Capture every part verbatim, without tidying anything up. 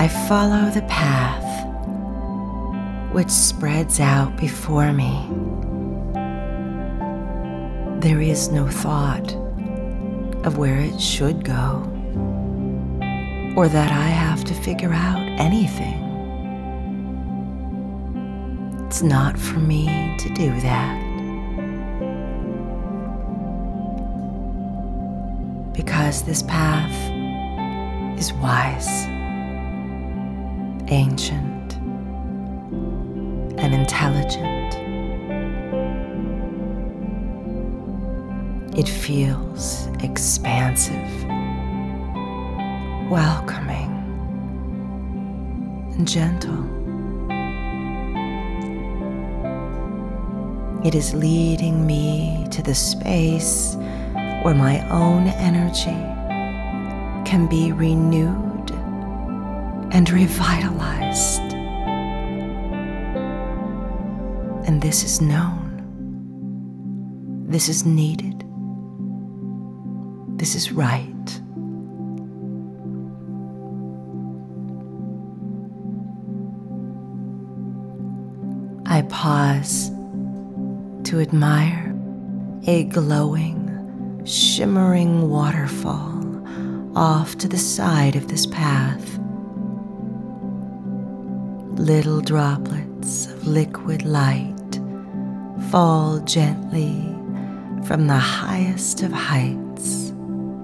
I follow the path which spreads out before me. There is no thought of where it should go, or that I have to figure out anything. It's not for me to do that, because this path is wise, ancient, and intelligent. It feels expansive, welcoming, and gentle. It is leading me to the space where my own energy can be renewed and revitalized. And this is known. This is needed. This is right. I pause to admire a glowing, shimmering waterfall off to the side of this path. Little droplets of liquid light fall gently from the highest of heights.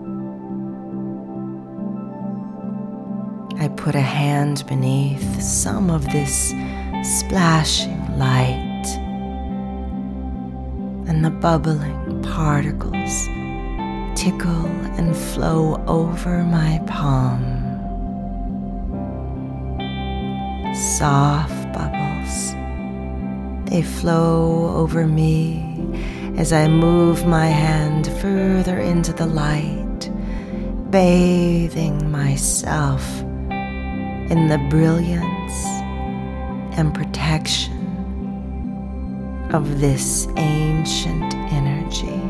I put a hand beneath some of this splashing light, and the bubbling particles tickle and flow over my palm. Soft bubbles, they flow over me as I move my hand further into the light, bathing myself in the brilliance and protection of this ancient energy.